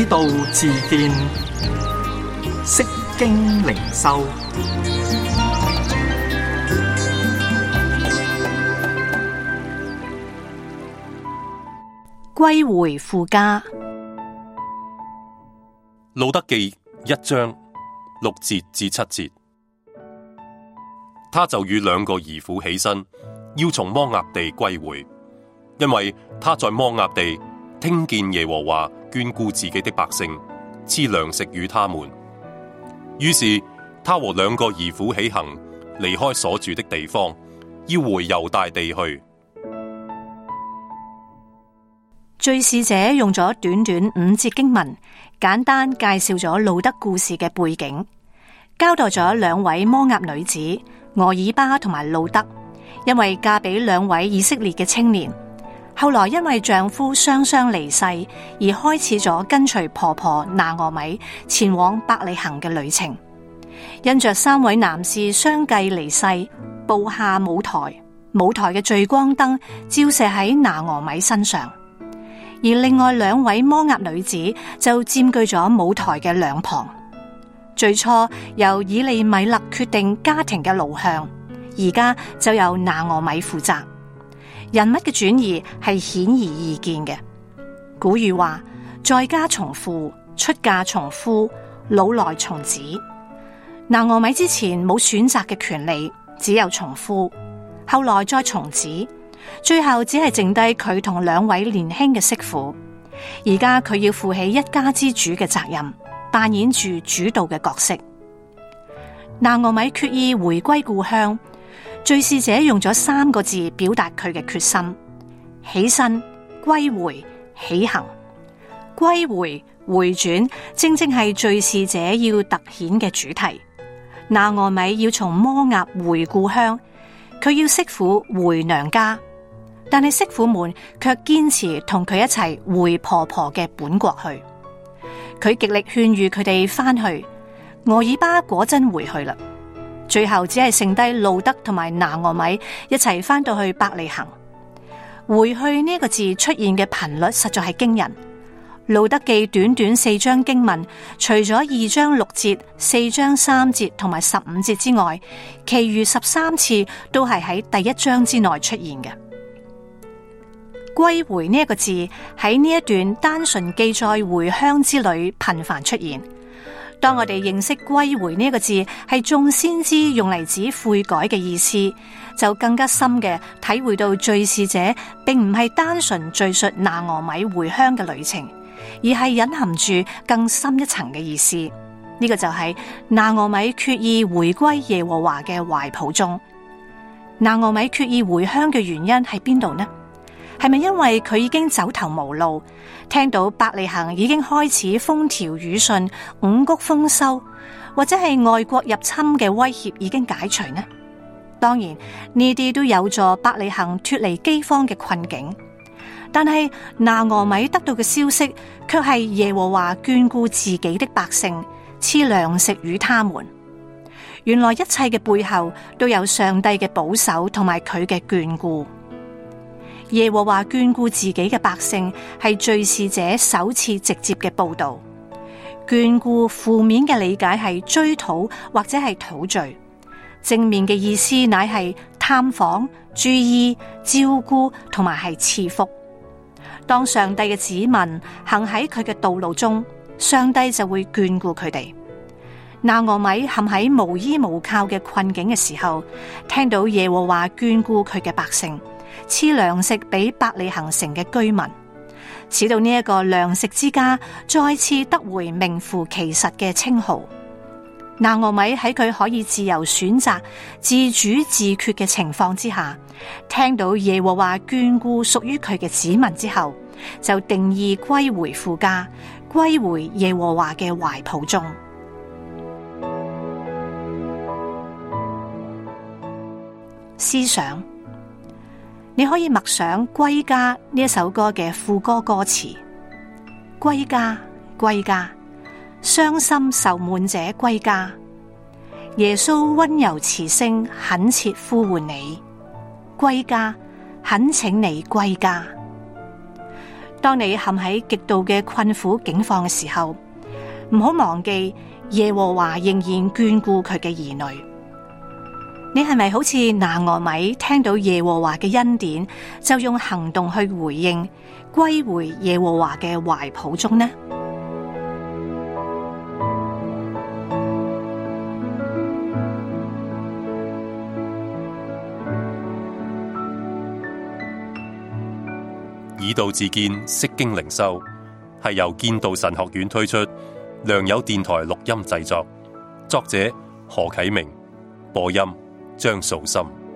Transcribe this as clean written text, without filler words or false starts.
道自見，釋經靈修。 歸回父家。 路得記1章6節至7節，他就與2個兒婦起身，要從摩押地歸回，因為他在摩押地聽見耶和華眷顧自己的百姓，賜糧食與他們。於是他和2個兒婦起行，離開所住的地方，要回猶大地去。 敘事者用咗短短5節經文，簡單介紹咗路得故事嘅背景，交代咗2位摩押女子俄珥巴同埋路得，因為嫁俾2位以色列嘅青年，後來因為丈夫雙雙離世，而開始咗跟隨婆婆拿俄米前往伯利恆嘅旅程。因着3位男士相繼離世，布下舞台，舞台嘅聚光燈照射喺拿俄米身上。而另外2位摩押女子就佔據咗舞台嘅兩旁。最初由以利米勒決定家庭嘅路向，而家就由拿俄米負責。人物嘅轉移係顯而易見嘅。古語話：在家從父，出嫁從夫，老來從子。拿俄米之前冇選擇嘅權利，只有從夫，後來再從子。最後只係剩低佢同2位年輕嘅媳婦，而家佢要負起一家之主嘅責任，扮演住主導嘅角色。拿俄米決意回歸故鄉，敘事者用咗3個字表達佢嘅決心：起身、歸回、起行。歸回、回轉，正正係敘事者要突顯嘅主題。拿俄米要從摩押回故鄉，佢要媳婦回娘家。但係媳婦們卻堅持同佢一齊回婆婆嘅本國去。佢極力勸喻佢哋翻去。俄珥巴果真回去啦，最後只係剩低路得同埋拿俄米一齊翻到去伯利恆。回去呢個字出現嘅頻率實在係驚人。路得記短短4章經文，除咗2章6節、4章3節同埋15節之外，其餘13次都係喺第1章之內出現嘅。歸回呢一個字喺呢一段單純記載回鄉之旅頻繁出現。當我哋認識歸回呢一個字係眾先知用嚟指悔改嘅意思，就更加深嘅體會到敘事者並唔係單純敘述拿俄米回鄉嘅旅程，而係隱含住更深一層嘅意思。呢個就係拿俄米決意回歸耶和華嘅懷抱中。拿俄米決意回鄉嘅原因喺邊度呢？係咪因為佢已經走投無路，聽到伯利恆已經開始風調雨順、五穀豐收，或者係外國入侵嘅威脅已經解除呢？當然呢啲都有助伯利恆脫離饑荒嘅困境，但係拿俄米得到嘅消息卻係耶和華眷顧自己的百姓，賜糧食與他們。原來一切嘅背後都有上帝嘅保守同埋佢嘅眷顧。耶和華眷顧自己嘅百姓，係敘事者首次直接嘅報道。眷顧負面嘅理解係追討或者係討罪，正面嘅意思乃係探訪、注意、照顧同埋係賜福。當上帝嘅子民行喺佢嘅道路中，上帝就會眷顧佢哋。拿俄米陷喺無依無靠嘅困境嘅時候，聽到耶和華眷顧佢嘅百姓，賜糧食俾伯利恆城嘅居民，使到呢一個糧食之家再次得回名副其實嘅稱號。拿俄米喺佢可以自由選擇、自主自決嘅情況之下，聽到耶和華眷顧屬於佢嘅子民之後，就定義歸回父家，歸回耶和華嘅懷抱中。思想，你可以默想《歸家》呢一首歌嘅副歌歌詞：歸家，歸家，傷心愁悶者歸家。耶穌溫柔慈聲懇切呼喚你歸家，懇請你歸家。 當你陷喺極度嘅困苦境況嘅時候，唔好忘記耶和華仍然眷顧佢嘅兒女。你係咪好似拿俄米聽到耶和華嘅恩典，就用行動去回應，歸回耶和華嘅懷抱中呢？ 以道自見，釋經靈修，係由建道神學院推出，良友電台錄音製作，作者何啟明，播音張素心。